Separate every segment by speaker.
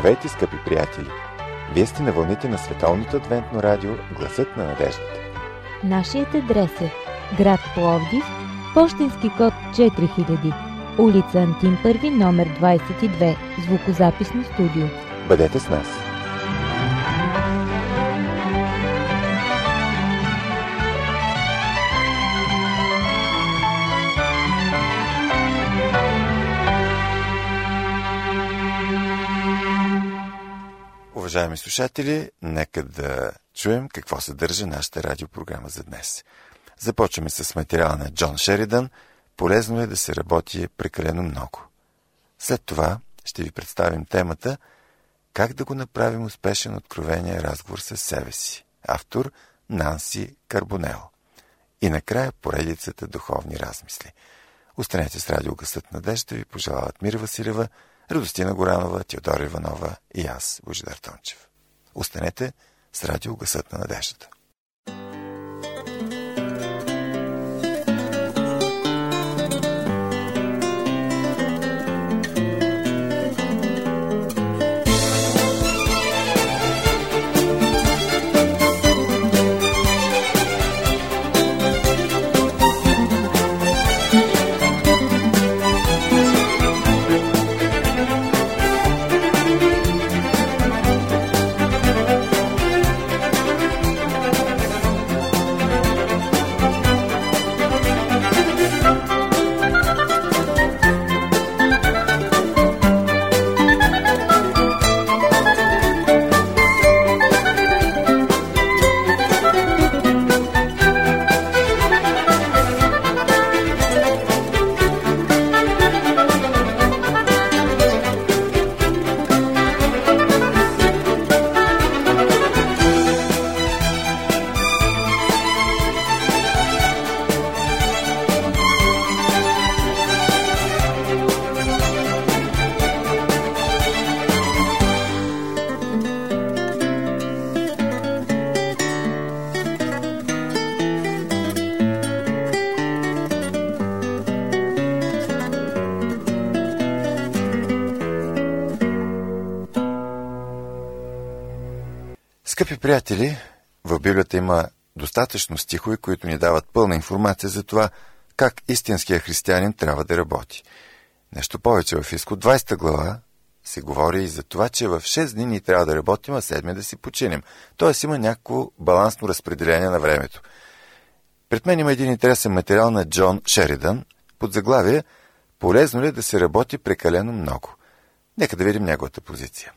Speaker 1: Здравейте, скъпи приятели! Вие сте на вълните на Световното адвентно радио Гласът на надеждата.
Speaker 2: Нашият адрес е град Пловдив, пощенски код 4000, улица Антим Първи, номер 22, звукозаписно студио.
Speaker 1: Бъдете с нас! Уважаеми слушатели, нека да чуем какво съдържа нашата радиопрограма за днес. Започваме с материала на Джон Шеридан «Полезно е да се работи прекалено много». След това ще ви представим темата «Как да го направим успешен откровения разговор с себе си». Автор Нанси Карбонел. И накрая поредицата духовни размисли. Останете с радио Гласът на надеждата, ви пожелават Мира Василева, Радостина Горанова, Теодора Иванова и аз, Божидар Тончев. Останете с радио Гласът на надеждата. Скъпи приятели, в Библията има достатъчно стихове, които ни дават пълна информация за това, как истинският християнин трябва да работи. Нещо повече, в Изход 20 глава се говори и за това, че в 6 дни ни трябва да работим, а 7 да си починем. Тоест има някакво балансно разпределение на времето. Пред мен има един интересен материал на Джон Шеридан под заглавие «Полезно ли е да се работи прекалено много?» Нека да видим неговата позиция.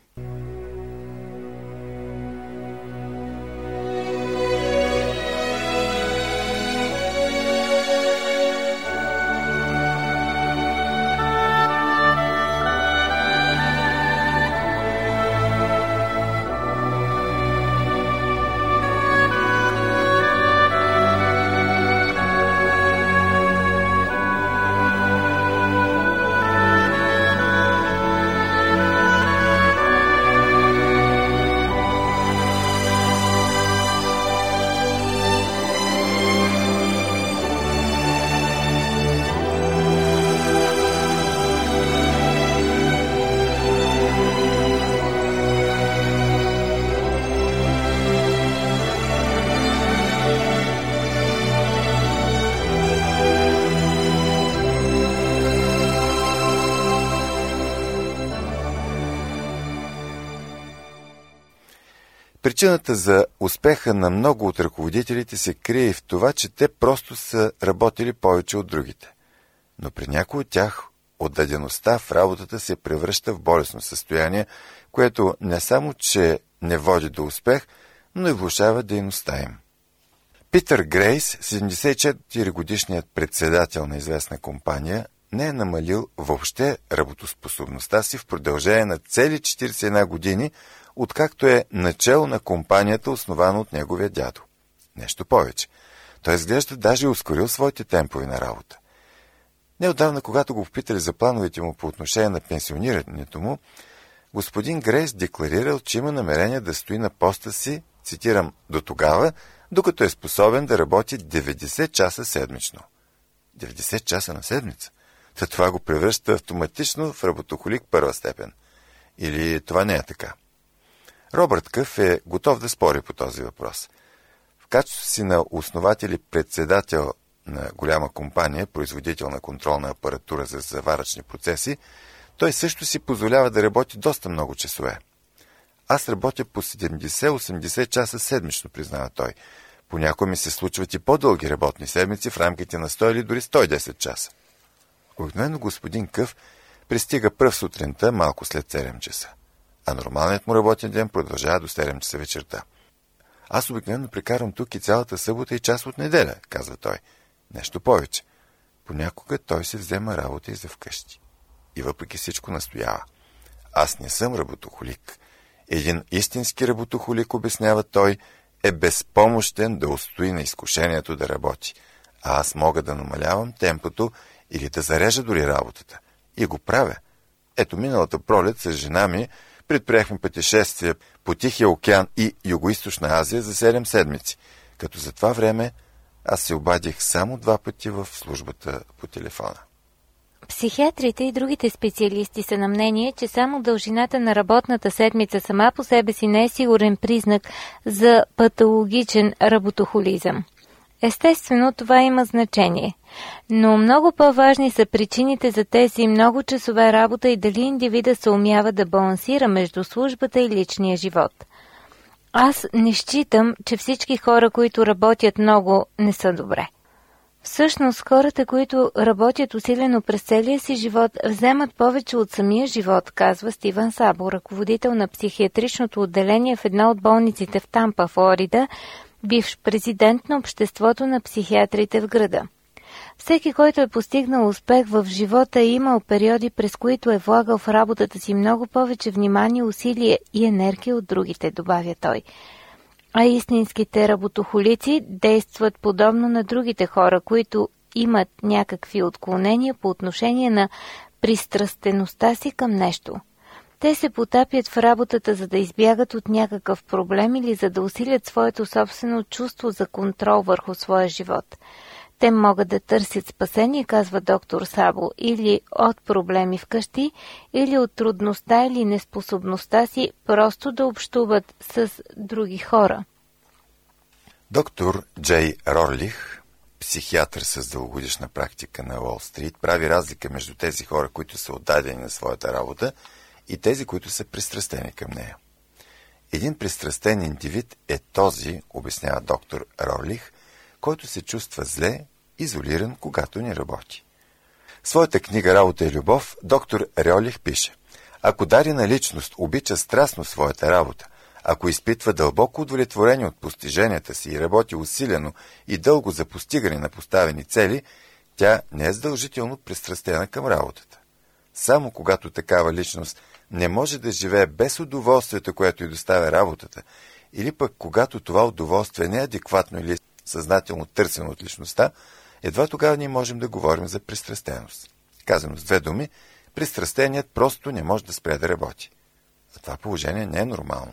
Speaker 1: Причината за успеха на много от ръководителите се крие и в това, че те просто са работили повече от другите. Но при някои от тях отдадеността в работата се превръща в болестно състояние, което не само, че не води до успех, но и влошава дейността им. Питър Грейс, 74-годишният председател на известна компания, не е намалил въобще работоспособността си в продължение на цели 41 години, откакто е начало на компанията, основана от неговия дядо. Нещо повече. Той изглежда даже ускорил своите темпове на работа. Неотдавна, когато го попитали за плановете му по отношение на пенсионирането му, господин Грейс декларирал, че има намерение да стои на поста си, цитирам, до тогава, докато е способен да работи 90 часа седмично. 90 часа на седмица? Това го превръща автоматично в работохолик първа степен. Или това не е така? Робърт Къв е готов да спори по този въпрос. В качеството си на основател и председател на голяма компания, производител на контролна апаратура за заварачни процеси, той също си позволява да работи доста много часове. Аз работя по 70-80 часа седмично, признава той. Понякога ми се случват и по-дълги работни седмици в рамките на 100 или дори 110 часа. Обикновено господин Къв пристига пръв сутринта малко след 7 часа, а нормалният му работен ден продължава до 7 часа вечерта. Аз обикновено прекарвам тук и цялата събота и част от неделя, казва той. Нещо повече. Понякога той се взема работа и за вкъщи. И въпреки всичко настоява. Аз не съм работохолик. Един истински работохолик, обяснява той, е безпомощен да устои на изкушението да работи. А аз мога да намалявам темпото или да зарежа дори работата. И го правя. Ето, миналата пролет с жена ми предприехме пътешествие по Тихия океан и Югоизточна Азия за 7 седмици, като за това време аз се обадих само 2 пъти в службата по телефона.
Speaker 2: Психиатрите и другите специалисти са на мнение, че само дължината на работната седмица сама по себе си не е сигурен признак за патологичен работохолизъм. Естествено, това има значение. Но много по-важни са причините за тези много часове работа и дали индивида се умява да балансира между службата и личния живот. Аз не считам, че всички хора, които работят много, не са добре. Всъщност, хората, които работят усилено през целия си живот, вземат повече от самия живот, казва Стивън Сабо, ръководител на психиатричното отделение в една от болниците в Тампа, Флорида, бивш президент на Обществото на психиатрите в града. Всеки, който е постигнал успех в живота, е имал периоди, през които е влагал в работата си много повече внимание, усилие и енергия от другите, добавя той. А истинските работохолици действат подобно на другите хора, които имат някакви отклонения по отношение на пристрастеността си към нещо. Те се потапят в работата, за да избягат от някакъв проблем или за да усилят своето собствено чувство за контрол върху своя живот. Те могат да търсят спасение, казва доктор Сабо, или от проблеми вкъщи, или от трудността или неспособността си просто да общуват с други хора.
Speaker 1: Доктор Джей Рорлих, психиатър с дългогодишна практика на Уолл Стрит, прави разлика между тези хора, които са отдадени на своята работа, и тези, които са пристрастени към нея. Един пристрастен индивид е този, обяснява доктор Рорлих, който се чувства зле, изолиран, когато не работи. В своята книга «Работа и любов» доктор Ролих пише: ако дадена личност обича страстно своята работа, ако изпитва дълбоко удовлетворение от постиженията си и работи усилено и дълго за постигане на поставени цели, тя не е задължително пристрастена към работата. Само когато такава личност не може да живее без удоволствието, което й доставя работата, или пък когато това удоволствие не е адекватно или съзнателно търсено от личността, едва тогава ние можем да говорим за пристрастеност. Казано с 2 думи, пристрастеният просто не може да спре да работи. А това положение не е нормално,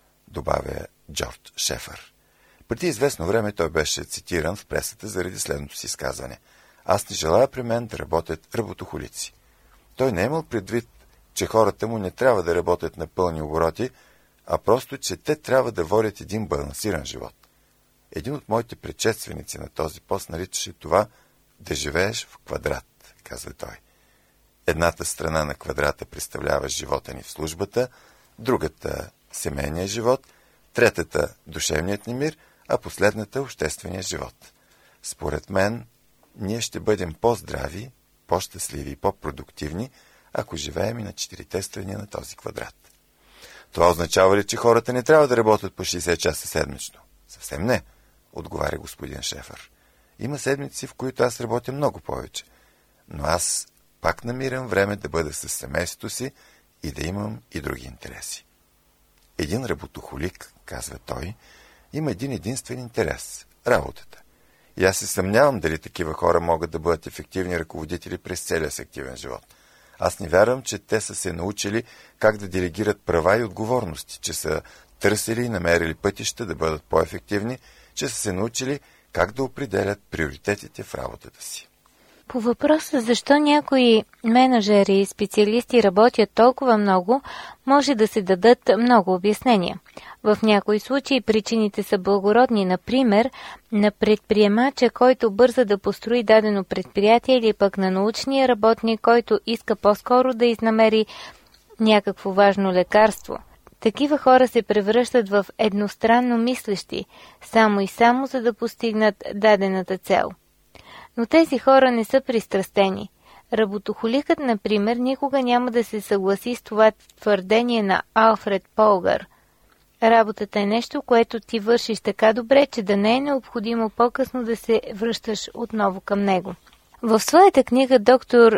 Speaker 1: добавя Джордж Шефър. Преди известно време той беше цитиран в пресата заради следното си изказване: аз не желая при мен да работят работохолици. Той не е имал предвид, че хората му не трябва да работят на пълни обороти, а просто, че те трябва да водят един балансиран живот. Един от моите предшественици на този пост наричаше това да живееш в квадрат, казва той. Едната страна на квадрата представлява живота ни в службата, другата – семейния живот, третата – душевният ни мир, а последната – обществения живот. Според мен, ние ще бъдем по-здрави, по-щастливи и по-продуктивни, ако живеем и на 4 страни на този квадрат. Това означава ли, че хората не трябва да работят по 60 часа седмично? Съвсем не, отговаря господин Шефър. Има седмици, в които аз работя много повече, но аз пак намирам време да бъда със семейството си и да имам и други интереси. Един работохолик, казва той, има един единствен интерес – работата. И аз се съмнявам дали такива хора могат да бъдат ефективни ръководители през целия си активен живот. Аз не вярвам, че те са се научили как да делегират права и отговорности, че са търсили и намерили пътища да бъдат по-ефективни, че са се научили как да определят приоритетите в работата си.
Speaker 2: По въпроса защо някои менеджери и специалисти работят толкова много, може да се дадат много обяснения. В някои случаи причините са благородни, например, на предприемача, който бърза да построи дадено предприятие, или пък на научния работник, който иска по-скоро да изнамери някакво важно лекарство. Такива хора се превръщат в едностранно мислещи, само и само за да постигнат дадената цел. Но тези хора не са пристрастени. Работохоликът, например, никога няма да се съгласи с това твърдение на Алфред Полгар. Работата е нещо, което ти вършиш така добре, че да не е необходимо по-късно да се връщаш отново към него. В своята книга доктор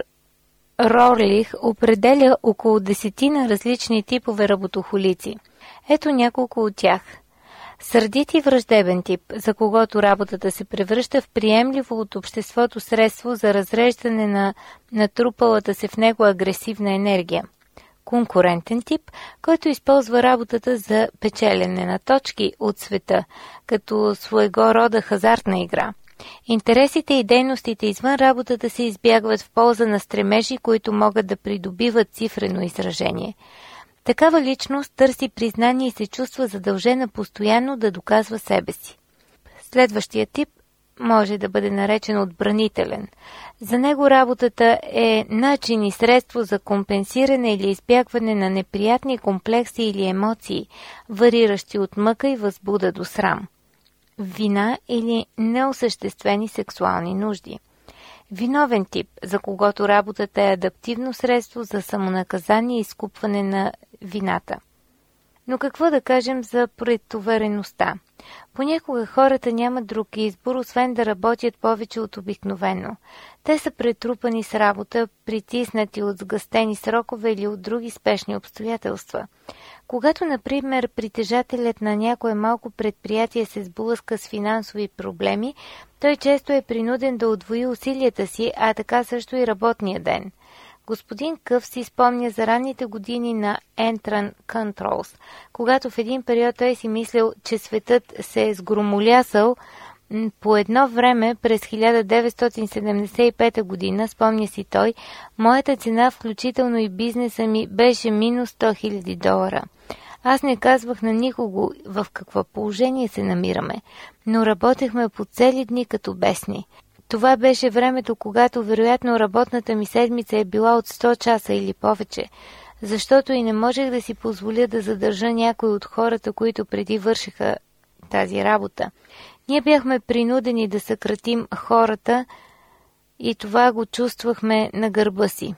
Speaker 2: Рорлих определя около 10 различни типове работохолици. Ето няколко от тях. Сърдит и враждебен тип, за когото работата се превръща в приемливо от обществото средство за разреждане на натрупалата се в него агресивна енергия. Конкурентен тип, който използва работата за печелене на точки от света, като своего рода хазартна игра. Интересите и дейностите извън работата се избягват в полза на стремежи, които могат да придобиват цифрено изражение. Такава личност търси признание и се чувства задължена постоянно да доказва себе си. Следващия тип може да бъде наречен отбранителен. За него работата е начин и средство за компенсиране или избягване на неприятни комплекси или емоции, вариращи от мъка и възбуда до срам, вина или неосъществени сексуални нужди. Виновен тип, за когото работата е адаптивно средство за самонаказание и изкупване на вината. Но какво да кажем за претовареността? Понякога хората нямат друг избор, освен да работят повече от обикновено. Те са претрупани с работа, притиснати от сгъстени срокове или от други спешни обстоятелства. Когато, например, притежателят на някое малко предприятие се сблъска с финансови проблеми, той често е принуден да удвои усилията си, а така също и работния ден. Господин Къв си спомня за ранните години на Entran Controls, когато в един период той си мислил, че светът се е сгромолясал. По едно време, през 1975 година, спомня си той, моята цена, включително и бизнеса ми, беше минус $100,000. Аз не казвах на никого в какво положение се намираме, но работехме по цели дни като бесни. Това беше времето, когато вероятно работната ми седмица е била от 100 часа или повече, защото и не можех да си позволя да задържа някой от хората, които преди вършиха тази работа. Ние бяхме принудени да съкратим хората и това го чувствахме на гърба си.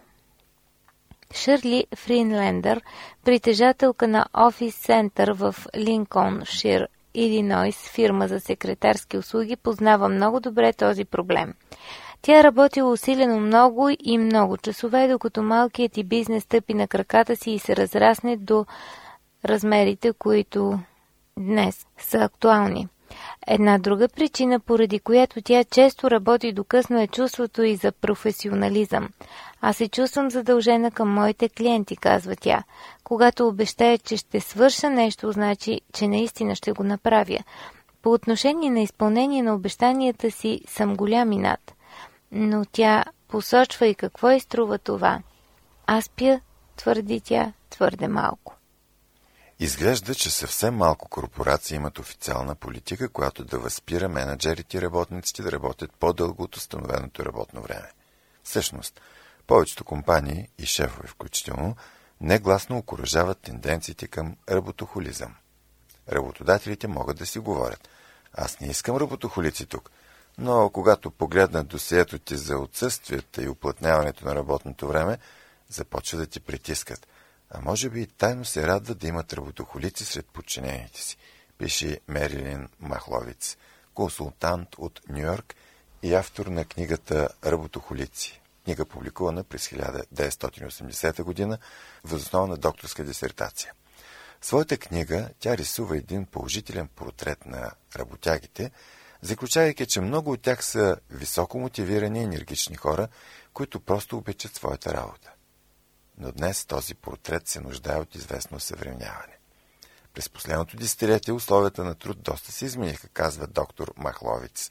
Speaker 2: Шърли Фринлендър, притежателка на офис център в Линколншир, Илинойс, фирма за секретарски услуги, познава много добре този проблем. Тя работила усилено много и много часове, докато малкият и бизнес стъпи на краката си и се разрасне до размерите, които днес са актуални. Една друга причина, поради която тя често работи до късно, е чувството и за професионализъм. Аз се чувствам задължена към моите клиенти, казва тя. Когато обещая, че ще свърша нещо, значи, че наистина ще го направя. По отношение на изпълнение на обещанията си съм голям инат. Но тя посочва и какво изтрува това. Аз пия, твърди тя, твърде малко.
Speaker 1: Изглежда, че съвсем малко корпорации имат официална политика, която да възпира менеджерите и работниците да работят по-дълго от установеното работно време. Всъщност, повечето компании и шефове включително негласно окуражават тенденциите към работохолизъм. Работодателите могат да си говорят: аз не искам работохолици тук, но когато погледнат досието ти за отсъствията и уплътняването на работното време, започва да ти притискат. А може би и тайно се радва да имат работохолици сред подчинените си, пише Мерилин Махловиц, консултант от Ню-Йорк и автор на книгата «Работохолици». Книга, публикувана през 1980 година въз основа на докторска дисертация. В своята книга тя рисува един положителен портрет на работягите, заключавайки, че много от тях са високо мотивирани и енергични хора, които просто обичат своята работа. Но днес този портрет се нуждае от известно съвременяване. През последното десетилетие условията на труд доста се измениха, казва доктор Махловиц,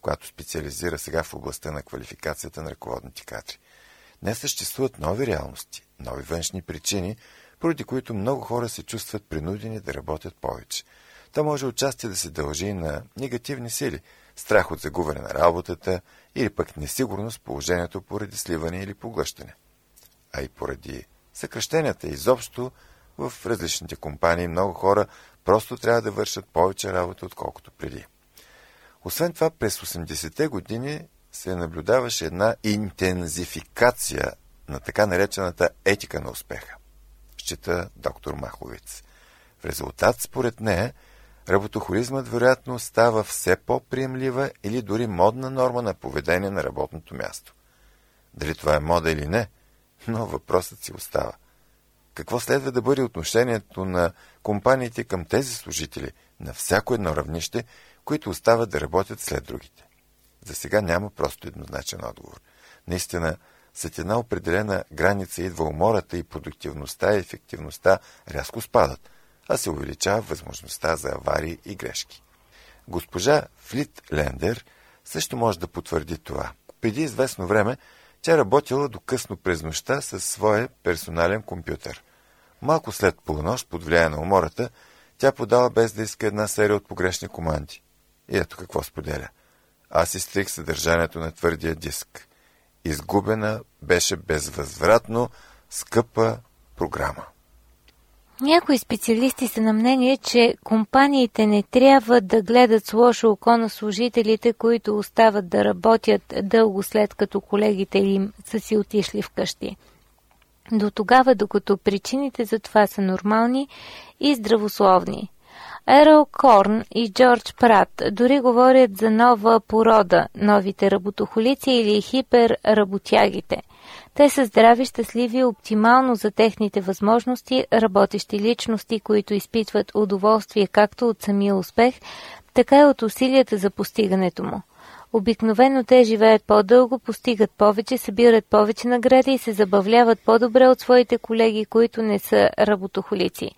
Speaker 1: която специализира сега в областта на квалификацията на ръководните кадри. Днес съществуват нови реалности, нови външни причини, поради които много хора се чувстват принудени да работят повече. То може отчасти да се дължи на негативни сили, страх от загубване на работата или пък несигурност в положението поради сливане или поглъщане. А и поради съкращенията изобщо в различните компании много хора просто трябва да вършат повече работа, отколкото преди. Освен това, през 80-те години се наблюдаваше една интензификация на така наречената етика на успеха, счита доктор Махловиц. В резултат, според нея, работохолизмът вероятно става все по-приемлива или дори модна норма на поведение на работното място. Дали това е мода или не, но въпросът си остава. Какво следва да бъде отношението на компаниите към тези служители на всяко едно равнище, които остават да работят след другите? За сега няма просто еднозначен отговор. Наистина, след една определена граница идва умората и продуктивността и ефективността рязко спадат, а се увеличава възможността за аварии и грешки. Госпожа Флит Лендер също може да потвърди това. Преди известно време тя работила до късно през нощта със своя персонален компютър. Малко след полунощ, под влияние на умората, тя подала без да иска една серия от погрешни команди. И ето какво споделя. Аз изтрих съдържанието на твърдия диск. Изгубена беше безвъзвратно скъпа програма.
Speaker 2: Някои специалисти са на мнение, че компаниите не трябва да гледат с лошо око на служителите, които остават да работят дълго след като колегите им са си отишли вкъщи. До тогава, докато причините за това са нормални и здравословни. Ерол Корн и Джордж Прат дори говорят за нова порода, новите работохолици или хиперработягите. Те са здрави, щастливи, оптимално за техните възможности, работещи личности, които изпитват удоволствие както от самия успех, така и от усилията за постигането му. Обикновено те живеят по-дълго, постигат повече, събират повече награди и се забавляват по-добре от своите колеги, които не са работохолици.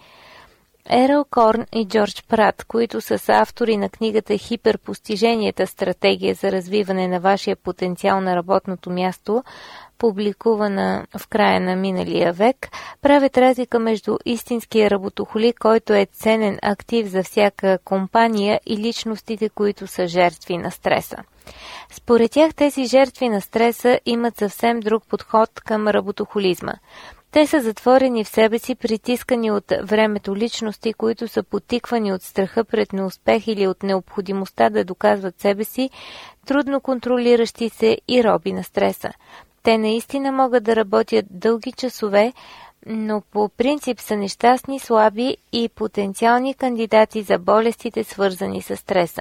Speaker 2: Ерол Корн и Джордж Прат, които са автори на книгата «Хиперпостиженията. Стратегия за развиване на вашия потенциал на работното място», публикувана в края на миналия век, правят разлика между истинския работохолик, който е ценен актив за всяка компания, и личностите, които са жертви на стреса. Според тях тези жертви на стреса имат съвсем друг подход към работохолизма. Те са затворени в себе си, притискани от времето личности, които са потиквани от страха пред неуспех или от необходимостта да доказват себе си, трудно контролиращи се и роби на стреса. Те наистина могат да работят дълги часове, но по принцип са нещастни, слаби и потенциални кандидати за болестите, свързани с стреса.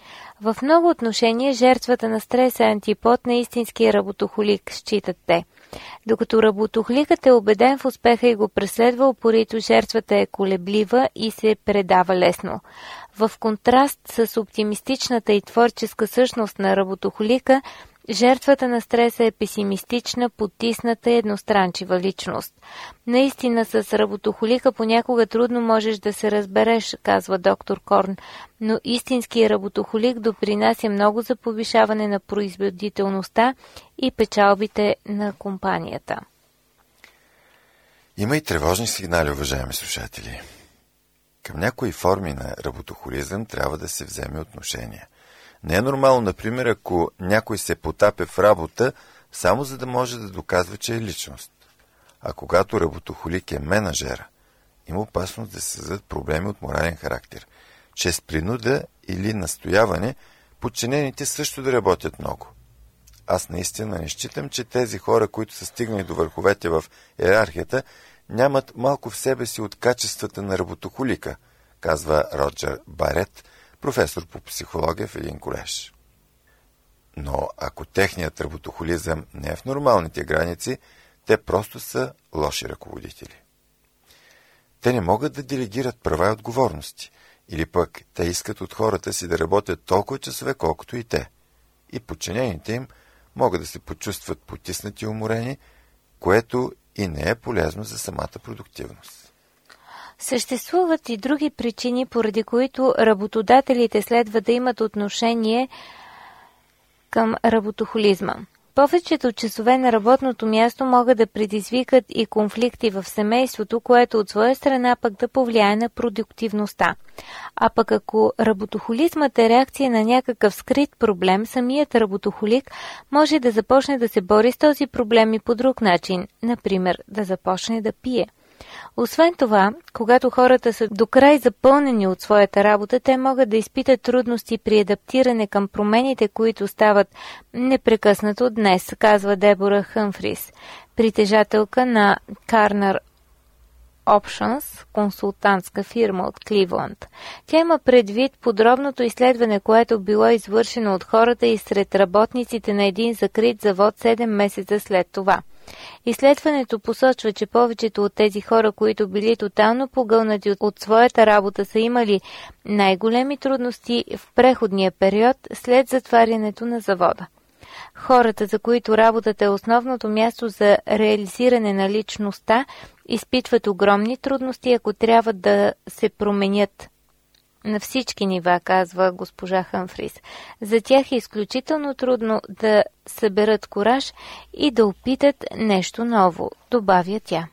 Speaker 2: В много отношения жертвата на стреса е антипод на истинския работохолик, считат те. Докато работохоликът е убеден в успеха и го преследва упорито, жертвата е колеблива и се предава лесно. В контраст с оптимистичната и творческа същност на работохолика, жертвата на стреса е песимистична, потисната и едностранчива личност. Наистина с работохолика понякога трудно можеш да се разбереш, казва доктор Корн, но истинският работохолик допринася много за повишаване на производителността и печалбите на компанията.
Speaker 1: Има и тревожни сигнали, уважаеми слушатели. Към някои форми на работохолизъм трябва да се вземе отношение. Не е нормално, например, ако някой се потапя в работа, само за да може да доказва, че е личност. А когато работохолик е менажер, има опасност да се създадат проблеми от морален характер. Чрез принуда или настояване, подчинените също да работят много. Аз наистина не считам, че тези хора, които са стигнали до върховете в иерархията, нямат малко в себе си от качествата на работохолика, казва Роджер Барет, професор по психология в един колеж. Но ако техният работохолизъм не е в нормалните граници, те просто са лоши ръководители. Те не могат да делегират права и отговорности, или пък те искат от хората си да работят толкова часове, колкото и те. И подчинените им могат да се почувстват потиснати и уморени, което и не е полезно за самата продуктивност.
Speaker 2: Съществуват и други причини, поради които работодателите следва да имат отношение към работохолизма. Повечето часове на работното място могат да предизвикат и конфликти в семейството, което от своя страна пък да повлияе на продуктивността. А пък ако работохолизмът е реакция на някакъв скрит проблем, самият работохолик може да започне да се бори с този проблем и по друг начин, например да започне да пие. Освен това, когато хората са докрай запълнени от своята работа, те могат да изпитат трудности при адаптиране към промените, които стават непрекъснато днес, казва Дебора Хъмфрис, притежателка на Carner Options, консултантска фирма от Кливланд. Тя има предвид подробното изследване, което било извършено от хората и сред работниците на един закрит завод 7 месеца след това. Изследването посочва, че повечето от тези хора, които били тотално погълнати от своята работа, са имали най-големи трудности в преходния период след затварянето на завода. Хората, за които работата е основното място за реализиране на личността, изпитват огромни трудности, ако трябва да се променят на всички нива, казва госпожа Хъмфрис. За тях е изключително трудно да съберат кураж и да опитат нещо ново, добавя тя.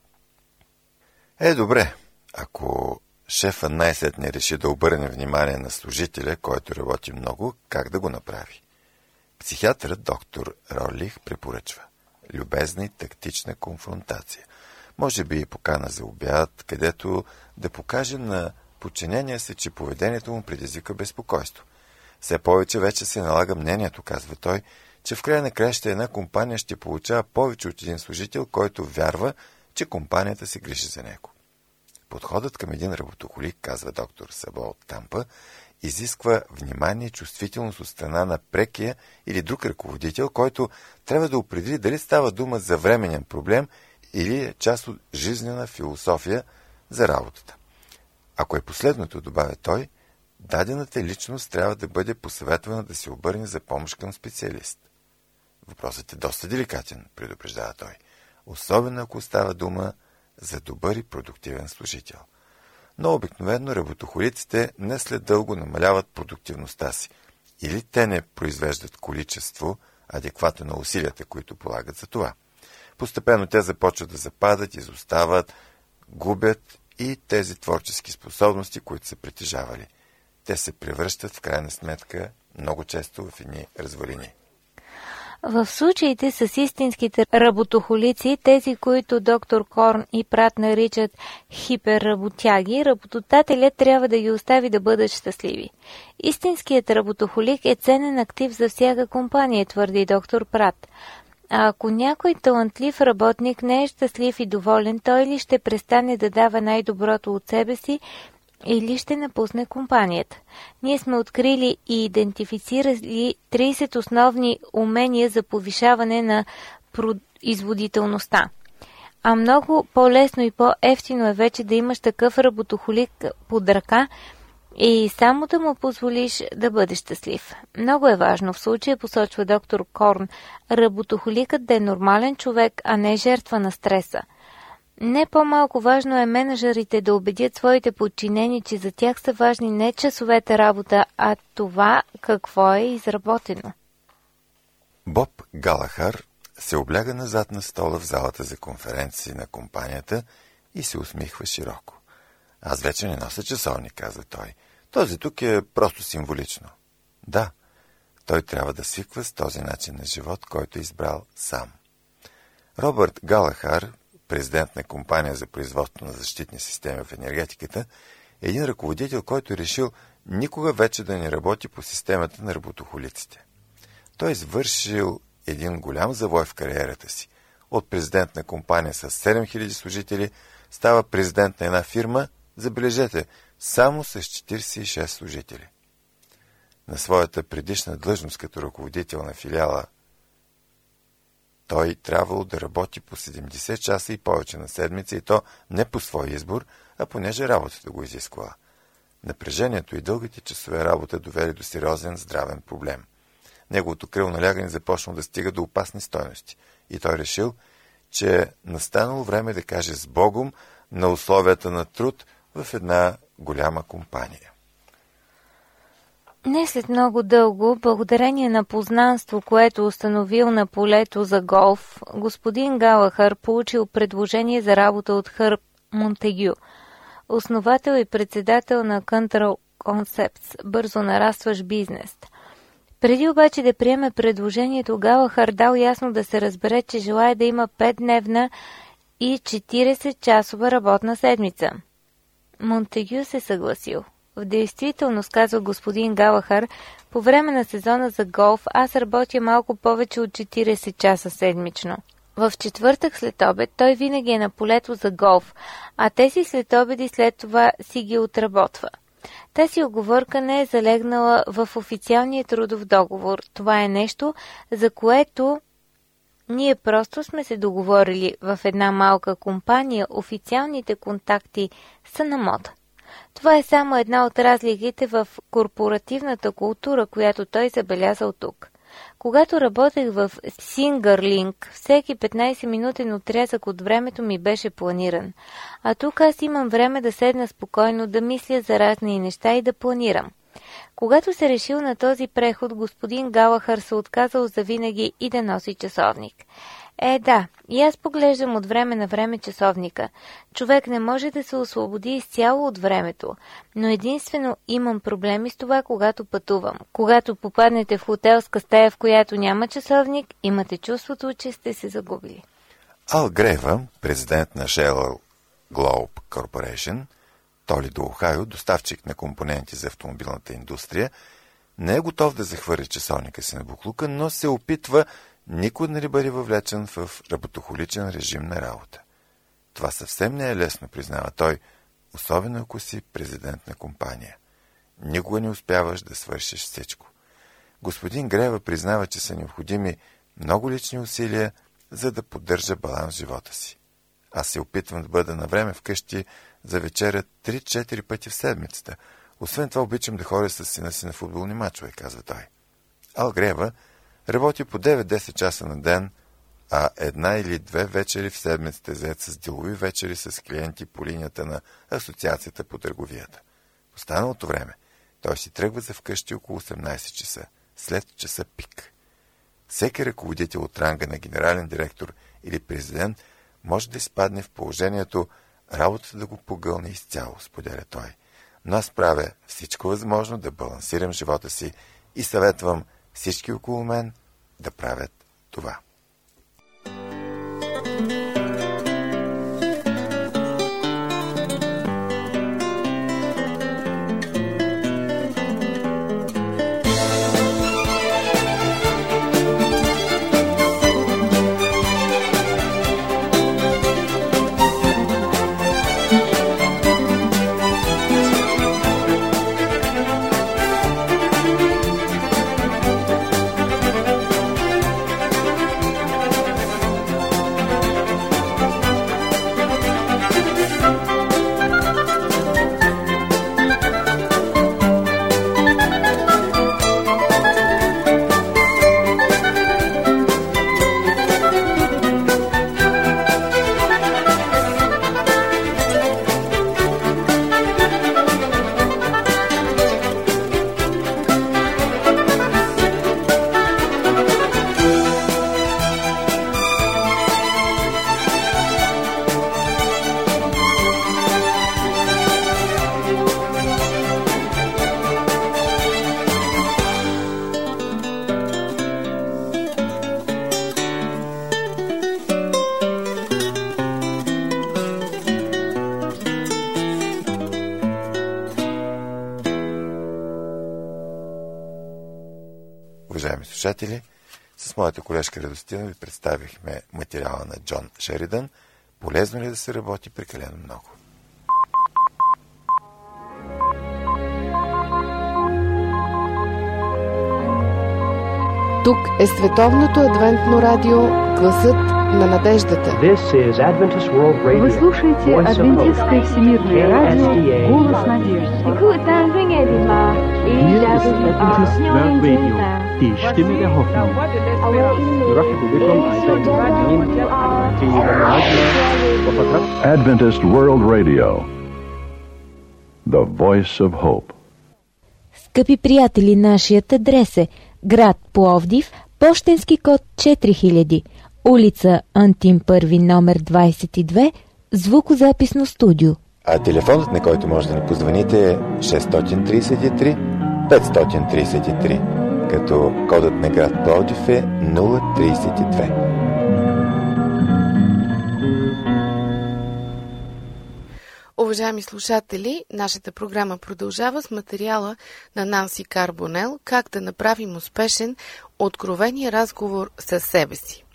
Speaker 1: Добре, ако шефът най-сетне реши да обърне внимание на служителя, който работи много, как да го направи? Психиатърът доктор Ролих препоръчва любезна и тактична конфронтация. Може би и покана за обяд, където да покаже на подчинения се, че поведението му предизвика безпокойство. Все повече вече се налага мнението, казва той, че в края на краища една компания ще получава повече от един служител, който вярва, че компанията се грижи за него. Подходът към един работохолик, казва доктор Сабо от Тампа, изисква внимание и чувствителност от страна на прекия или друг ръководител, който трябва да определи дали става дума за временен проблем или е част от жизнена философия за работата. Ако е последното, добавя той, дадената личност трябва да бъде посъветвана да се обърне за помощ към специалист. Въпросът е доста деликатен, предупреждава той, особено ако става дума за добър и продуктивен служител. Но обикновено работохолиците не след дълго намаляват продуктивността си. Или те не произвеждат количество, адекватно на усилията, които полагат за това. Постепенно те започват да западат, изостават, губят и тези творчески способности, които са притежавали. Те се превръщат в крайна сметка много често в едни развалини.
Speaker 2: В случаите с истинските работохолици, тези, които доктор Корн и Прат наричат хиперработяги, работодателят трябва да ги остави да бъдат щастливи. Истинският работохолик е ценен актив за всяка компания, твърди доктор Прат. А ако някой талантлив работник не е щастлив и доволен, той ли ще престане да дава най-доброто от себе си, или ще напусне компанията. Ние сме открили и идентифицирали 30 основни умения за повишаване на производителността. А много по-лесно и по-ефтино е вече да имаш такъв работохолик под ръка и само да му позволиш да бъде щастлив. Много е важно в случая, посочва доктор Корн, работохоликът да е нормален човек, а не жертва на стреса. Не по-малко важно е менеджерите да убедят своите подчинени, че за тях са важни не часовете работа, а това какво е изработено.
Speaker 1: Боб Галахар се обляга назад на стола в залата за конференции на компанията и се усмихва широко. Аз вече не нося часовник, казва той. Този тук е просто символично. Да, той трябва да свиква с този начин на живот, който е избрал сам. Робърт Галахар, президент на компания за производство на защитни системи в енергетиката, е един ръководител, който е решил никога вече да не работи по системата на работохолиците. Той извършил един голям завой в кариерата си. От президент на компания с 7000 служители става президент на една фирма, забележете, само с 46 служители. На своята предишна длъжност като ръководител на филиала той трябвало да работи по 70 часа и повече на седмица, и то не по свой избор, а понеже работата го изисквала. Напрежението и дългите часове работа довели до сериозен здравен проблем. Неговото кръвно налягане започнало да стига до опасни стойности и той решил, че е настанало време да каже с Богом на условията на труд в една голяма компания.
Speaker 2: Не след много дълго, благодарение на познанство, което установил на полето за голф, господин Галахър получил предложение за работа от Хърб Монтегю, основател и председател на Control Concepts, бързо нарастващ бизнес. Преди обаче да приеме предложението, Галахър дал ясно да се разбере, че желая да има 5-дневна и 40-часова работна седмица. Монтегю се съгласил. В действителност, казва господин Галахър, по време на сезона за голф аз работя малко повече от 40 часа седмично. В четвъртък след обед той винаги е на полето за голф, а тези следобеди след това си ги отработва. Тази уговорка не е залегнала в официалния трудов договор. Това е нещо, за което ние просто сме се договорили. В една малка компания официалните контакти са на мода. Това е само една от разликите в корпоративната култура, която той забелязал тук. Когато работех в Сингърлинг, всеки 15-минутен отрязък от времето ми беше планиран. А тук аз имам време да седна спокойно, да мисля за разни неща и да планирам. Когато се решил на този преход, господин Галахър се отказал завинаги и да носи часовник. Да, и аз поглеждам от време на време часовника. Човек не може да се освободи изцяло от времето, но единствено имам проблеми с това, когато пътувам. Когато попаднете в хотелска стая, в която няма часовник, имате чувството, че сте се загубили.
Speaker 1: Ал Грейва, президент на Shell Globe Corporation, Толидо, Охайо, доставчик на компоненти за автомобилната индустрия, не е готов да захвърли часовника си на буклука, но се опитва никой да не бъде въвлечен в работохоличен режим на работа. Това съвсем не е лесно, признава той, особено ако си президент на компания. Никога не успяваш да свършиш всичко. Господин Грева признава, че са необходими много лични усилия, за да поддържа баланс в живота си. Аз се опитвам да бъда на време вкъщи за вечеря 3-4 пъти в седмицата. Освен това обичам да ходя с сина си на футболни мачове, казва той. Ал Грева работи по 9-10 часа на ден, а 1 или 2 вечери в седмицата е зает с делови вечери с клиенти по линията на Асоциацията по търговията. В останалото време той си тръгва за вкъщи около 18 часа, след часа пик. Всеки ръководител от ранга на генерален директор или президент може да изпадне в положението работата да го погълне изцяло, споделя той. Но аз правя всичко възможно да балансирам живота си и съветвам всички около мен да правят това. Уважаеми слушатели, с моята колежка Радостина ви представихме материала на Джон Шеридан. Полезно ли да се работи прекалено много?
Speaker 3: Тук е Световното адвентно радио, гласът на надеждата.
Speaker 4: Вы слушаете Адвентистское всемирное радио «Голос надежды».
Speaker 5: Die Stimme der Hoffnung.
Speaker 6: Adventist World Radio, the voice of hope.
Speaker 2: Скъпи приятели, нашият адрес е град Пловдив, пощенски код 4000, улица Антим Първи, номер 22, звукозаписно студио.
Speaker 1: А телефонът, на който може да ни позвоните, е 633 533, като кодът на град Пловдив е 032.
Speaker 3: Уважаеми слушатели, нашата програма продължава с материала на Нанси Карбонел «Как да направим успешен откровения разговор със себе си».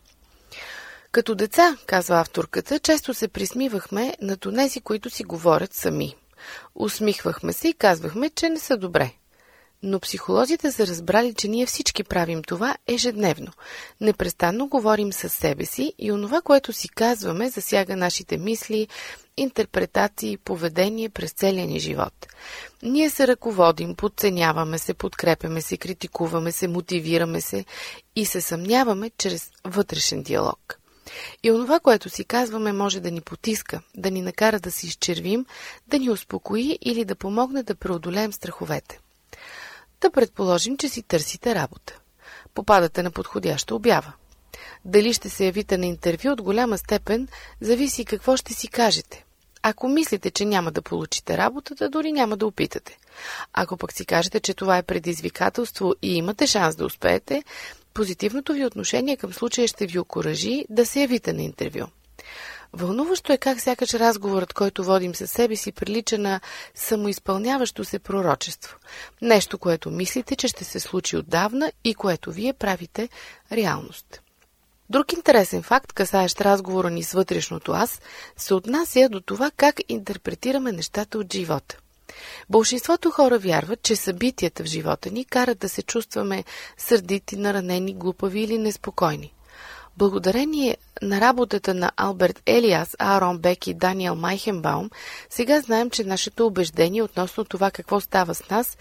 Speaker 3: Като деца, казва авторката, често се присмивахме над онези, които си говорят сами. Усмихвахме се и казвахме, че не са добре. Но психолозите са разбрали, че ние всички правим това ежедневно. Непрестанно говорим със себе си и онова, което си казваме, засяга нашите мисли, интерпретации и поведение през целия ни живот. Ние се ръководим, подценяваме се, подкрепяме се, критикуваме се, мотивираме се и се съмняваме чрез вътрешен диалог. И онова, което си казваме, може да ни потиска, да ни накара да се изчервим, да ни успокои или да помогне да преодолеем страховете. Да предположим, че си търсите работа. Попадате на подходяща обява. Дали ще се явите на интервю, от голяма степен зависи какво ще си кажете. Ако мислите, че няма да получите работата, дори няма да опитате. Ако пък си кажете, че това е предизвикателство и имате шанс да успеете, позитивното ви отношение към случая ще ви окуражи да се явите на интервю. Вълнуващо е как сякаш разговорът, който водим със себе си, прилича на самоизпълняващо се пророчество. Нещо, което мислите, че ще се случи отдавна и което вие правите реалност. Друг интересен факт, касаещ разговора ни с вътрешното аз, се отнася до това как интерпретираме нещата от живота. Большинството хора вярват, че събитията в живота ни карат да се чувстваме сърдити, наранени, глупави или неспокойни. Благодарение на работата на Алберт Елиас, Аарон Бек и Даниел Майхенбаум, сега знаем, че нашето убеждение относно това какво става с нас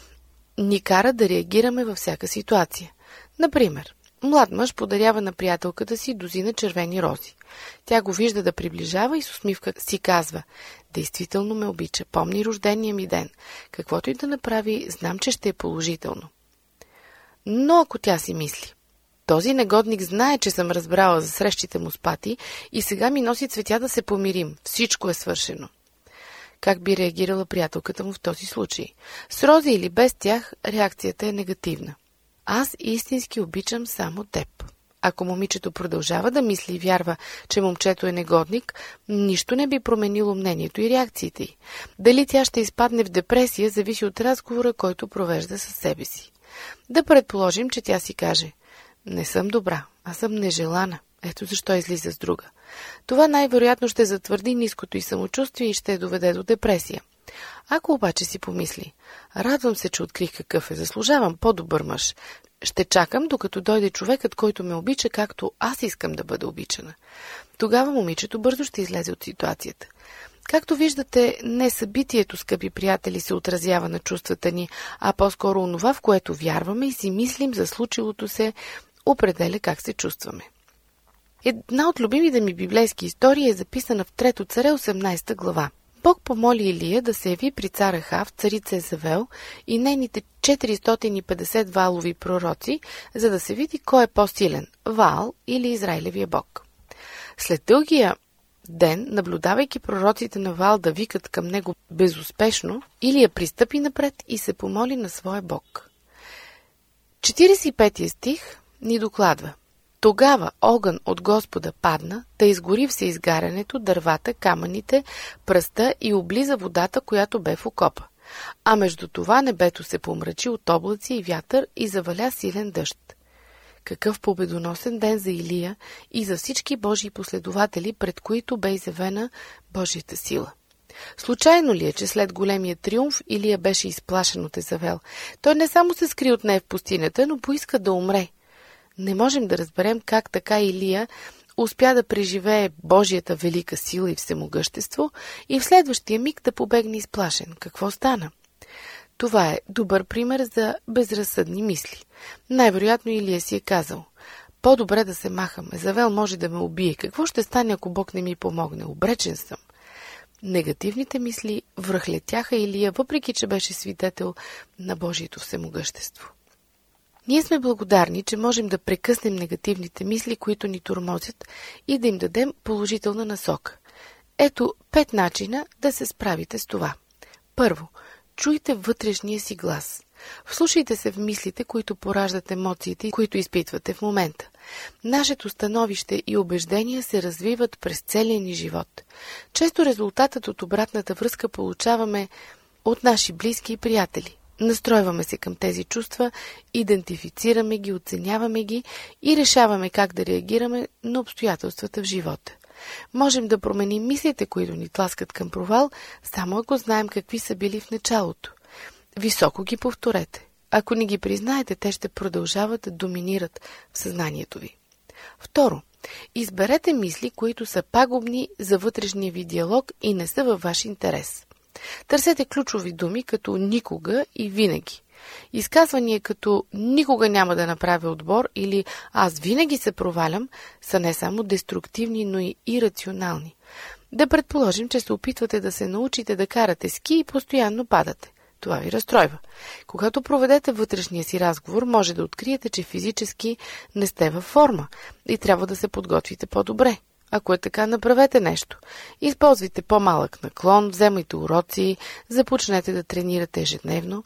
Speaker 3: ни кара да реагираме във всяка ситуация. Например, млад мъж подарява на приятелката си дузина червени рози. Тя го вижда да приближава и с усмивка си казва: действително ме обича, помни рождения ми ден. Каквото и да направи, знам, че ще е положително. Но ако тя си мисли: този негодник знае, че съм разбрала за срещите му с Пати и сега ми носи цветя да се помирим. Всичко е свършено. Как би реагирала приятелката му в този случай? С рози или без тях, реакцията е негативна. Аз истински обичам само теб. Ако момичето продължава да мисли и вярва, че момчето е негодник, нищо не би променило мнението и реакциите й. Дали тя ще изпадне в депресия, зависи от разговора, който провежда със себе си. Да предположим, че тя си каже: не съм добра, аз съм нежелана. Ето защо излиза с друга. Това най-вероятно ще затвърди ниското й самочувствие и ще я доведе до депресия. Ако обаче си помисли: радвам се, че открих какъв е, заслужавам по-добър мъж, ще чакам, докато дойде човекът, който ме обича, както аз искам да бъда обичана, тогава момичето бързо ще излезе от ситуацията. Както виждате, не събитието, скъпи приятели, се отразява на чувствата ни, а по-скоро онова, в което вярваме и си мислим за случилото се, определя как се чувстваме. Една от любимите ми библейски истории е записана в 3 царе 18 глава. Бог помоли Илия да се яви при цар Ахав, царица Езавел и нейните 450 валови пророци, за да се види кой е по-силен – Ваал или Израилевия Бог. След дългия ден, наблюдавайки пророците на Ваал да викат към него безуспешно, Илия пристъпи напред и се помоли на своя Бог. 45 стих ни докладва: тогава огън от Господа падна, да изгори всеизгарянето, дървата, камъните, пръста и облиза водата, която бе в окопа. А между това небето се помрачи от облаци и вятър и заваля силен дъжд. Какъв победоносен ден за Илия и за всички Божии последователи, пред които бе изявена Божията сила. Случайно ли е, че след големия триумф Илия беше изплашен от Езавел? Той не само се скри от нея в пустинята, но поиска да умре. Не можем да разберем как така Илия успя да преживее Божията велика сила и всемогъщество и в следващия миг да побегне изплашен. Какво стана? Това е добър пример за безразсъдни мисли. Най-вероятно Илия си е казал: по-добре да се махам, Езавел може да ме убие. Какво ще стане, ако Бог не ми помогне? Обречен съм. Негативните мисли връхлетяха Илия, въпреки че беше свидетел на Божието всемогъщество. Ние сме благодарни, че можем да прекъснем негативните мисли, които ни тормозят, и да им дадем положителна насока. Ето 5 начина да се справите с това. Първо, чуйте вътрешния си глас. Вслушайте се в мислите, които пораждат емоциите, които изпитвате в момента. Нашето становище и убеждения се развиват през целия ни живот. Често резултатът от обратната връзка получаваме от наши близки и приятели. Настройваме се към тези чувства, идентифицираме ги, оценяваме ги и решаваме как да реагираме на обстоятелствата в живота. Можем да променим мислите, които ни тласкат към провал, само ако знаем какви са били в началото. Високо ги повторете. Ако не ги признаете, те ще продължават да доминират в съзнанието ви. Второ, изберете мисли, които са пагубни за вътрешния ви диалог и не са във ваш интерес. Търсете ключови думи като никога и винаги. Изказвания като никога няма да направя отбор или аз винаги се провалям са не само деструктивни, но и ирационални. Да предположим, че се опитвате да се научите да карате ски и постоянно падате. Това ви разстройва. Когато проведете вътрешния си разговор, може да откриете, че физически не сте във форма и трябва да се подготвите по-добре. Ако е така, направете нещо. Използвайте по-малък наклон, вземайте уроци, започнете да тренирате ежедневно.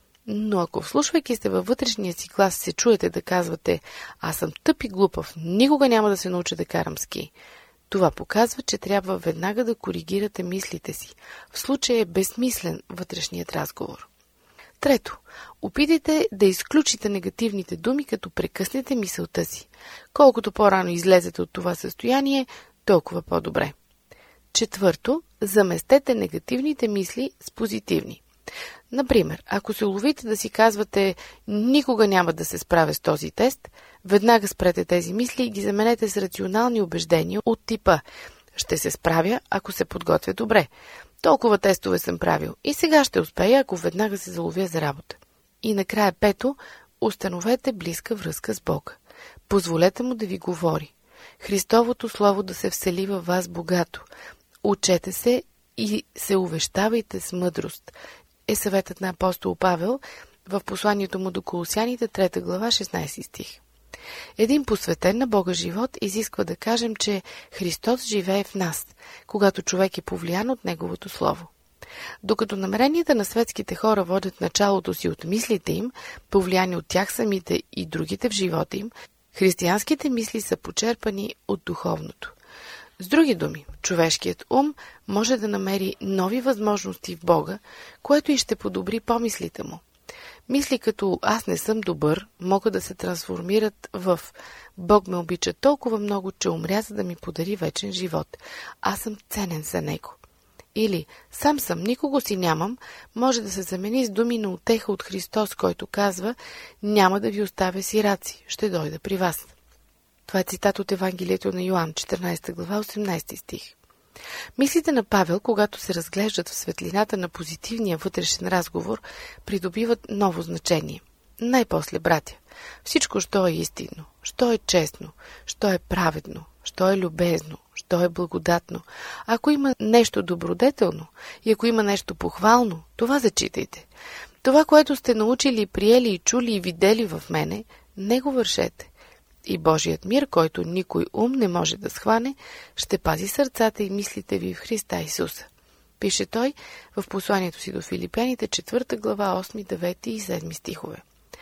Speaker 3: Но ако вслушвайки се във вътрешния си глас се чуете да казвате «Аз съм тъп и глупав, никога няма да се науча да карам ски», това показва, че трябва веднага да коригирате мислите си. В случая е безсмислен вътрешният разговор. Трето, опитайте да изключите негативните думи, като прекъснете мисълта си. Колкото по-рано излезете от това състояние, толкова по-добре. Четвърто, заместете негативните мисли с позитивни. Например, ако се уловите да си казвате «никога няма да се справя с този тест», веднага спрете тези мисли и ги заменете с рационални убеждения от типа «ще се справя, ако се подготвя добре». Толкова тестове съм правил и сега ще успея, ако веднага се заловя за работа. И накрая пето, установете близка връзка с Бога. Позволете му да ви говори. Христовото Слово да се всели във вас богато. Учете се и се увещавайте с мъдрост. Е съветът на апостол Павел в посланието му до Колосяните, 3 глава, 16 стих. Един посветен на Бога живот изисква да кажем, че Христос живее в нас, когато човек е повлиян от Неговото Слово. Докато намеренията на светските хора водят началото си от мислите им, повлияни от тях самите и другите в живота им, християнските мисли са почерпани от духовното. С други думи, човешкият ум може да намери нови възможности в Бога, което и ще подобри помислите му. Мисли като «аз не съм добър» могат да се трансформират в «Бог ме обича толкова много, че умря, за да ми подари вечен живот. Аз съм ценен за Него». Или «сам съм, никого си нямам» може да се замени с думи на утеха от Христос, който казва «няма да ви оставя сираци, ще дойда при вас». Това е цитат от Евангелието на Йоан, 14 глава, 18 стих. Мислите на Павел, когато се разглеждат в светлината на позитивния вътрешен разговор, придобиват ново значение. Най-после, братя, всичко, що е истинно, що е честно, що е праведно, що е любезно, що е благодатно, ако има нещо добродетелно и ако има нещо похвално, това зачитайте. Това, което сте научили, приели и чули и видели в мене, не го вършете. И Божият мир, който никой ум не може да схване, ще пази сърцата и мислите ви в Христа Исуса. Пише той в посланието си до Филипяните, 4 глава, 8, 9 и 7 стихове.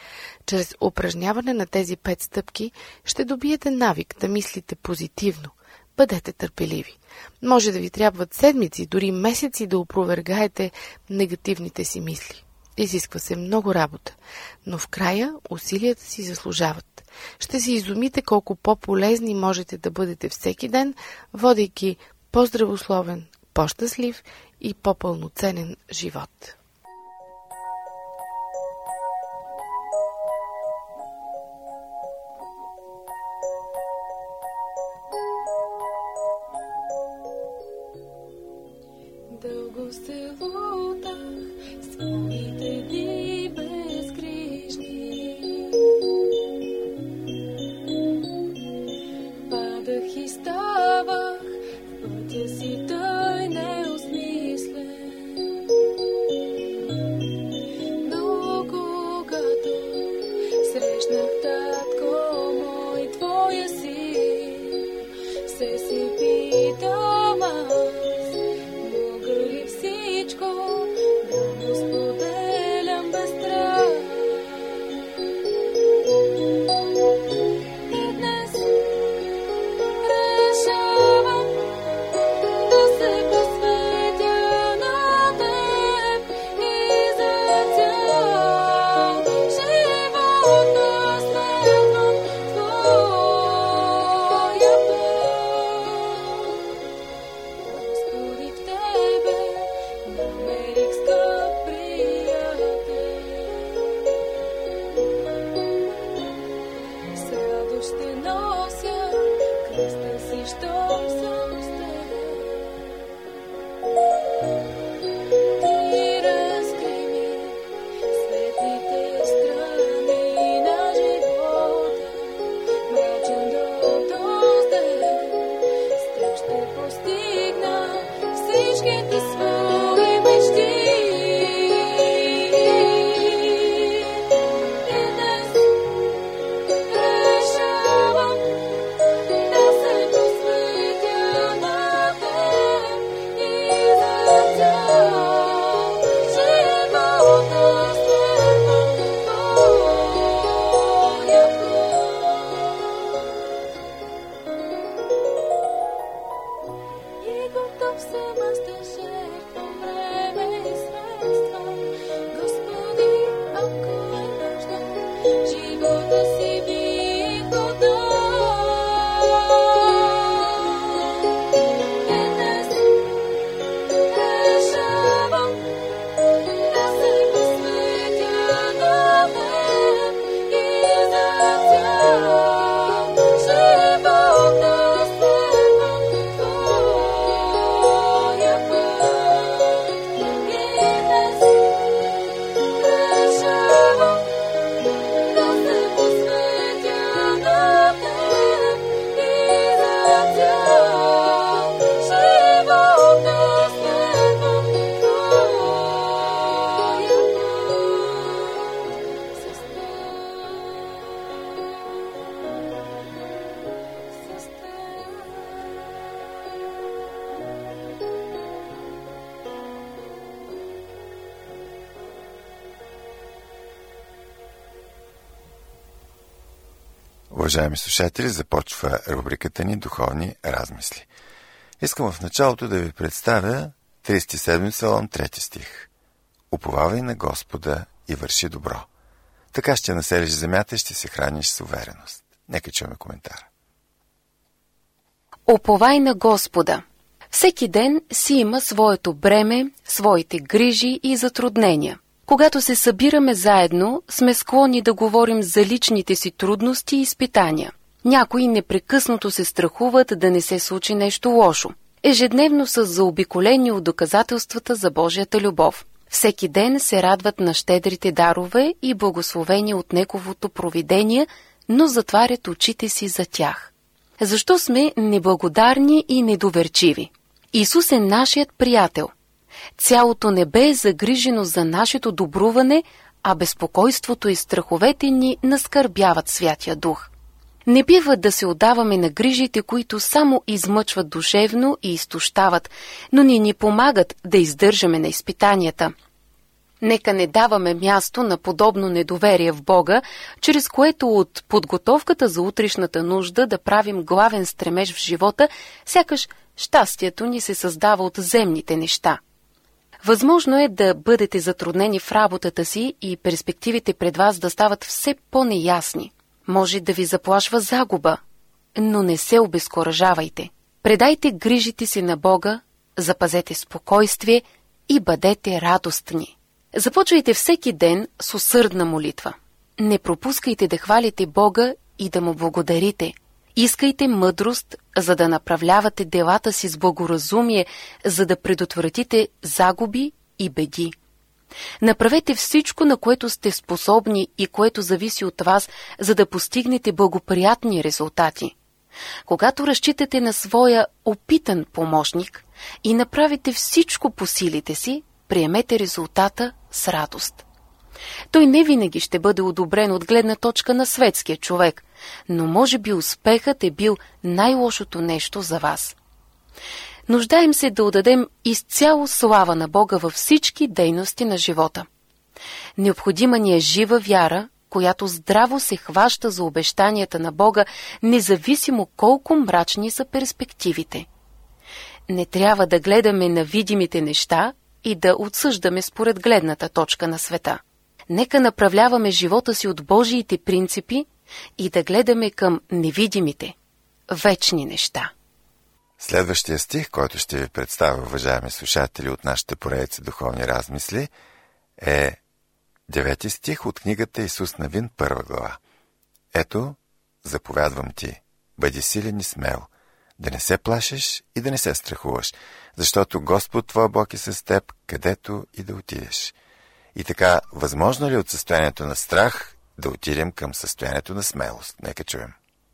Speaker 3: Чрез упражняване на тези 5 стъпки ще добиете навик да мислите позитивно. Бъдете търпеливи. Може да ви трябват седмици, дори месеци да опровергаете негативните си мисли. Изисква се много работа, но в края усилията си заслужават. Ще се изумите колко по-полезни можете да бъдете всеки ден, водейки по-здравословен, по-щастлив и по-пълноценен живот.
Speaker 6: Дълго се лутах своите дни безгрижни. Падах и ставах, в пътя си той не усмихна.
Speaker 1: Уважаеми слушатели, започва рубриката ни Духовни размисли. Искам в началото да ви представя 37 Псалом, 3 стих. Уповавай на Господа и върши добро. Така ще населиш земята и ще се храниш с увереност. Нека чуем коментара.
Speaker 7: Уповай на Господа. Всеки ден си има своето бреме, своите грижи и затруднения. Когато се събираме заедно, сме склонни да говорим за личните си трудности и изпитания. Някои непрекъснато се страхуват да не се случи нещо лошо. Ежедневно са заобиколени от доказателствата за Божията любов. Всеки ден се радват на щедрите дарове и благословения от Неговото провидение, но затварят очите си за тях. Защо сме неблагодарни и недоверчиви? Исус е нашият приятел. Цялото небе е загрижено за нашето добруване, а безпокойството и страховете ни наскърбяват Святия Дух. Не бива да се отдаваме на грижите, които само измъчват душевно и изтощават, но ни помагат да издържаме на изпитанията. Нека не даваме място на подобно недоверие в Бога, чрез което от подготовката за утрешната нужда да правим главен стремеж в живота, сякаш щастието ни се създава от земните неща. Възможно е да бъдете затруднени в работата си и перспективите пред вас да стават все по-неясни. Може да ви заплашва загуба, но не се обезкуражавайте. Предайте грижите си на Бога, запазете спокойствие и бъдете радостни. Започвайте всеки ден с усърдна молитва. Не пропускайте да хвалите Бога и да му благодарите. Искайте мъдрост, за да направлявате делата си с благоразумие, за да предотвратите загуби и беди. Направете всичко, на което сте способни и което зависи от вас, за да постигнете благоприятни резултати. Когато разчитате на своя опитан помощник и направите всичко по силите си, приемете резултата с радост. Той не винаги ще бъде одобрен от гледна точка на светския човек, но може би успехът е бил най-лошото нещо за вас. Нуждаем се да отдадем изцяло слава на Бога във всички дейности на живота. Необходима ни е жива вяра, която здраво се хваща за обещанията на Бога, независимо колко мрачни са перспективите. Не трябва да гледаме на видимите неща и да отсъждаме според гледната точка на света. Нека направляваме живота си от Божиите принципи и да гледаме към невидимите, вечни неща.
Speaker 1: Следващия стих, който ще ви представя, уважаеми слушатели, от нашата поредица Духовни размисли, е 9 стих от книгата Исус Навин, 1 глава. Ето, заповядвам ти, бъди силен и смел, да не се плашиш и да не се страхуваш, защото Господ твой Бог е с теб, където и да отидеш. И така, възможно ли от състоянието на страх да отидем към състоянието на смелост? Нека чуем.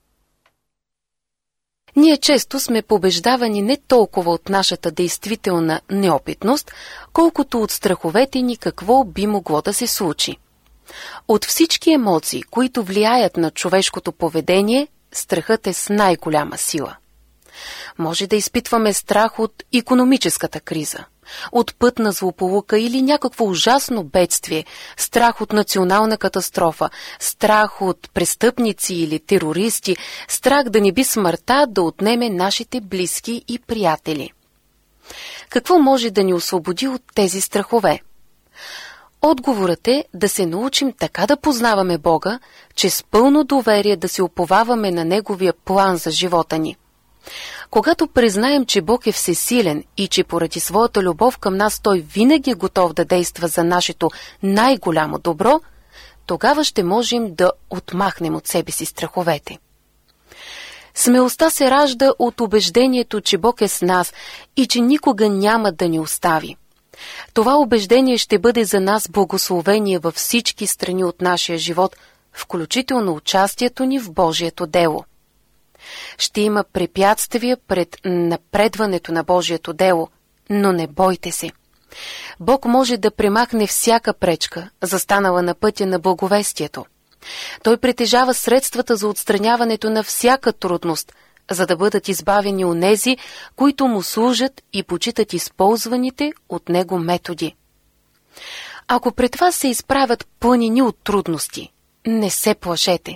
Speaker 7: Ние често сме побеждавани не толкова от нашата действителна неопитност, колкото от страховете ни какво би могло да се случи. От всички емоции, които влияят на човешкото поведение, страхът е с най-голяма сила. Може да изпитваме страх от икономическата криза, от пътна злополука или някакво ужасно бедствие, страх от национална катастрофа, страх от престъпници или терористи, страх да ни би смъртта да отнеме нашите близки и приятели. Какво може да ни освободи от тези страхове? Отговорът е да се научим така да познаваме Бога, че с пълно доверие да се уповаваме на Неговия план за живота ни. Когато признаем, че Бог е всесилен и че поради своята любов към нас Той винаги е готов да действа за нашето най-голямо добро, тогава ще можем да отмахнем от себе си страховете. Смелостта се ражда от убеждението, че Бог е с нас и че никога няма да ни остави. Това убеждение ще бъде за нас благословение във всички страни от нашия живот, включително участието ни в Божието дело. Ще има препятствия пред напредването на Божието дело, но не бойте се. Бог може да премахне всяка пречка, застанала на пътя на благовестието. Той притежава средствата за отстраняването на всяка трудност, за да бъдат избавени онези, които му служат и почитат използваните от него методи. Ако пред вас се изправят планини от трудности, не се плашете.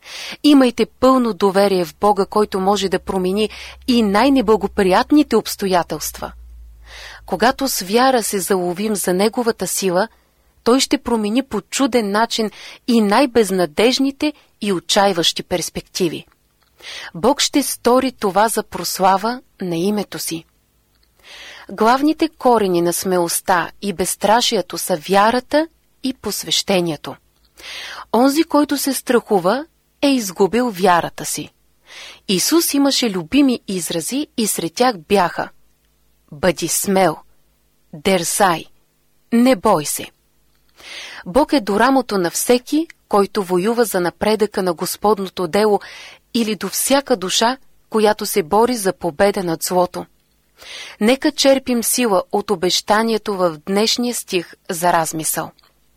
Speaker 7: Имайте пълно доверие в Бога, който може да промени и най-неблагоприятните обстоятелства. Когато с вяра се заловим за Неговата сила, Той ще промени по чуден начин и най-безнадежните и отчаиващи перспективи. Бог ще стори това за прослава на името си. Главните корени на смелостта и безстрашието са вярата и посвещението. Онзи, който се страхува, е изгубил вярата си. Исус имаше любими изрази и сред тях бяха: бъди смел, дерзай, не бой се. Бог е до рамото на всеки, който воюва за напредъка на Господното дело, или до всяка душа, която се бори за победа над злото. Нека черпим сила от обещанието в днешния стих за размисъл.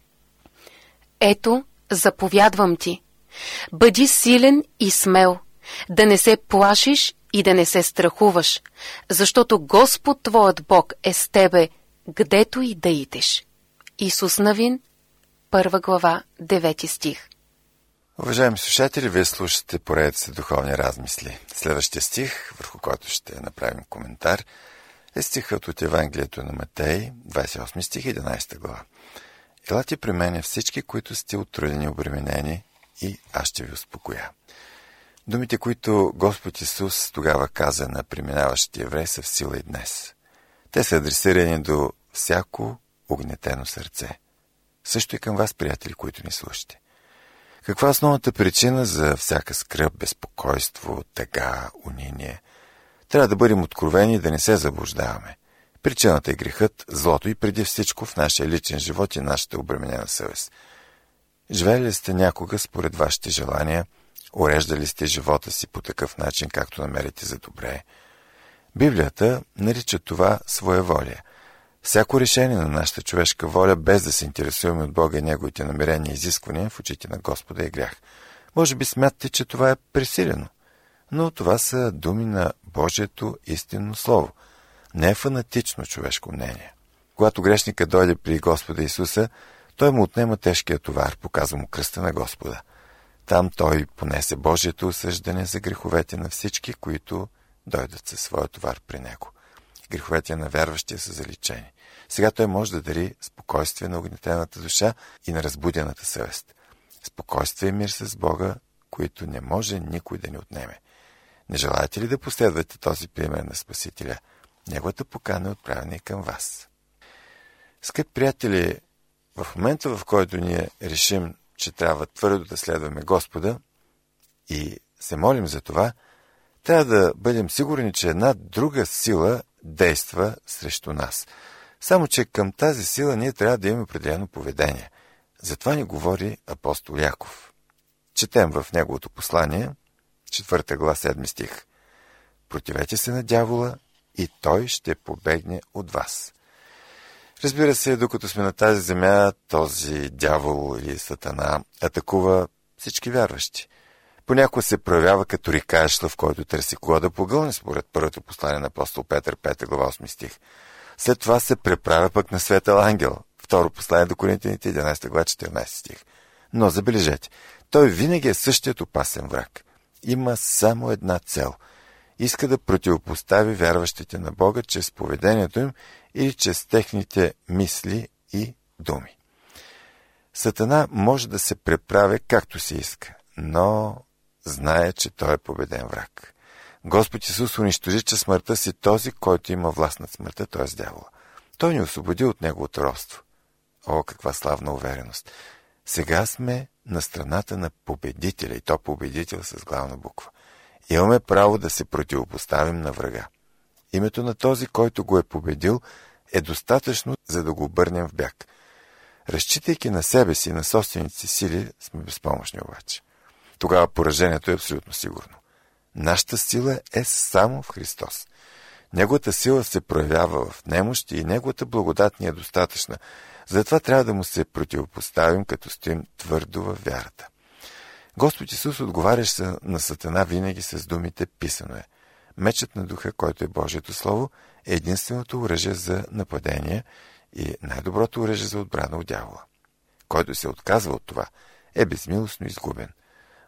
Speaker 7: Ето, заповядвам ти, бъди силен и смел, да не се плашиш и да не се страхуваш, защото Господ твоят Бог е с тебе, гдето и да идеш. Исус Навин, 1 глава, 9 стих.
Speaker 1: Уважаеми слушатели, вие слушате поредица духовни размисли. Следващия стих, върху който ще направим коментар, е стихът от Евангелието на Матей, 28 стих, 11 глава. Елате при мене всички, които сте утрудени и обременени, и аз ще ви успокоя. Думите, които Господ Исус тогава каза на преминаващите евреи, са в сила и днес. Те са адресирани до всяко угнетено сърце. Също и към вас, приятели, които ни слушате. Каква е основната причина за всяка скръб, безпокойство, тъга, униние? Трябва да бъдем откровени и да не се заблуждаваме. Причината е грехът, злото и преди всичко в нашия личен живот и нашата обременена съвест. Живели ли сте някога според вашите желания? Уреждали сте живота си по такъв начин, както намерите за добре? Библията нарича това своеволие. Всяко решение на нашата човешка воля, без да се интересуваме от Бога и Неговите намерения и изисквания, в очите на Господа е грях. Може би смятате, че това е пресилено, но това са думи на Божието истинно Слово. Не е фанатично човешко мнение. Когато грешника дойде при Господа Исуса, той му отнема тежкия товар, показва му кръста на Господа. Там той понесе Божието осъждане за греховете на всички, които дойдат със своя товар при него. Греховете на вярващия са заличени. Сега той може да дари спокойствие на огнетената душа и на разбудената съвест. Спокойствие и мир с Бога, които не може никой да ни отнеме. Не желаете ли да последвате този пример на Спасителя? Неговата покана е отправена и към вас. Скъпи приятели, в момента, в който ние решим, че трябва твърдо да следваме Господа и се молим за това, трябва да бъдем сигурни, че една друга сила действа срещу нас. Само че към тази сила ние трябва да имаме определено поведение. Затова ни говори апостол Яков. Четем в неговото послание, 4 глава, 7 стих. Противете се на дявола и той ще побегне от вас. Разбира се, докато сме на тази земя, този дявол или сатана атакува всички вярващи. Понякога се проявява като рикаешла, в който търси кого да погълне, според първото послание на апостол Петър, 5 глава, 8 стих. След това се преправя пък на светъл ангел, второ послание до Коринтяните, 11 глава, 14 стих. Но забележете, той винаги е същият опасен враг. Има само една цел. Иска да противопостави вярващите на Бога чрез поведението им или чрез техните мисли и думи. Сатана може да се преправя както си иска, но знае, че той е победен враг. Господ Исус унищожи чрез смъртта си този, който има власт над смъртта, т.е. дявола. Той ни освободи от неговото робство. О, каква славна увереност! Сега сме на страната на победителя, и то победител с главна буква. Имаме право да се противопоставим на врага. Името на този, който го е победил, е достатъчно, за да го обърнем в бяг. Разчитайки на себе си и на собствените си сили, сме безпомощни обаче. Тогава поражението е абсолютно сигурно. Нашата сила е само в Христос. Неговата сила се проявява в немощ и неговата благодат ни е достатъчна. Затова трябва да му се противопоставим, като стоим твърдо във вярата. Господ Исус отговаряше на Сатана винаги с думите «Писано е». Мечът на духа, който е Божието Слово, е единственото оръжие за нападение и най-доброто оръжие за отбрана от дявола. Който се отказва от това, е безмилостно изгубен.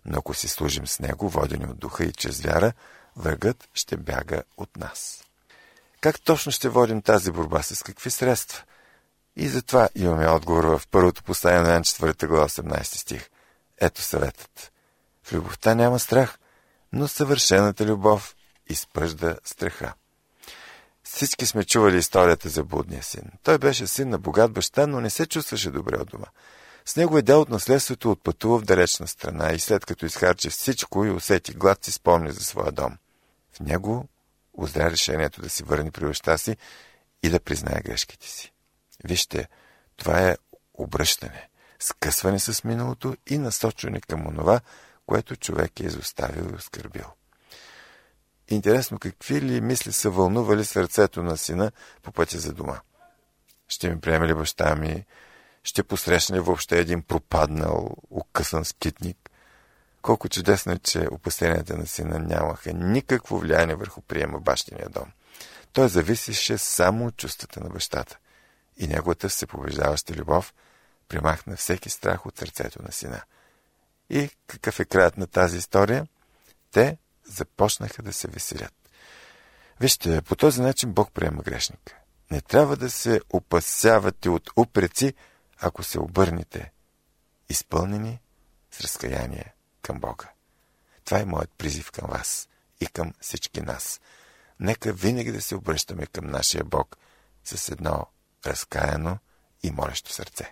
Speaker 1: Но ако си служим с него, водени от духа и чрез вяра, врагът ще бяга от нас. Как точно ще водим тази борба? С какви средства? И затова имаме отговор в първото послание на Йоан 4 глава 18 стих. Ето съветът. В любовта няма страх, но съвършената любов изпъжда страха. Всички сме чували историята за блудния син. Той беше син на богат баща, но не се чувстваше добре от дома. С неговия дял от наследството отпътува в далечна страна и след като изхарчи всичко и усети глад, си спомни за своя дом. В него узря решението да си върне при баща си и да признае грешките си. Вижте, това е обръщане, скъсване с миналото и насочване към онова, което човек е изоставил и оскърбил. Интересно, какви ли мисли са вълнували сърцето на сина по пътя за дома? Ще ми приеме ли баща ми? Ще посрещне ли въобще един пропаднал, укъсан скитник? Колко чудесно е, че опасенията на сина нямаха никакво влияние върху приема бащиния дом. Той зависеше само от чувствата на бащата. И неговата всепобеждаваща любов примахна всеки страх от сърцето на сина. И какъв е краят на тази история? Те започнаха да се веселят. Вижте, по този начин Бог приема грешника. Не трябва да се опасявате от упреци, ако се обърнете, изпълнени с разкаяние към Бога. Това е моят призив към вас и към всички нас. Нека винаги да се обръщаме към нашия Бог с едно разкаяно и молещо сърце.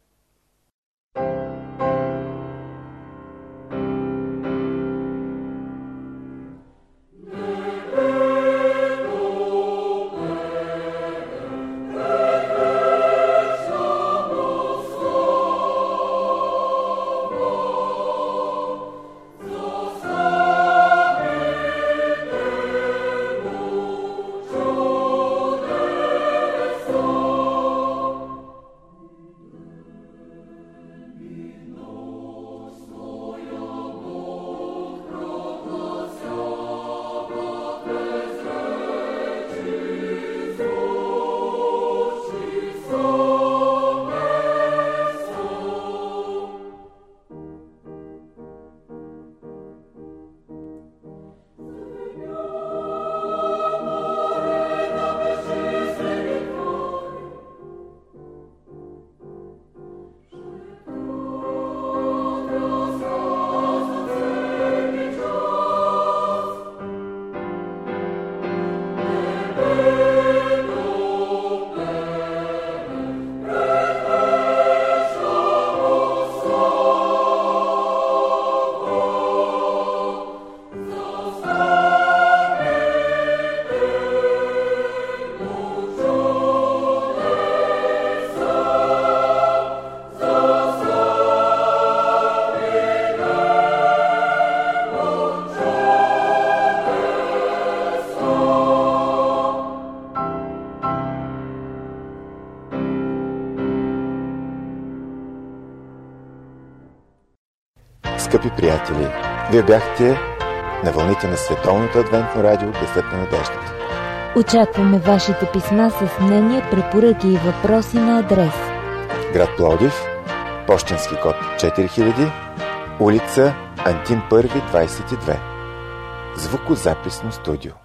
Speaker 1: Скъпи приятели, вие бяхте на вълните на Световното адвентно радио Гласът на надеждата.
Speaker 2: Очакваме вашите писма с мнения, препоръки и въпроси на адрес:
Speaker 1: град Пловдив, пощенски код 4000, улица Антим 1, 22. Звукозаписно студио.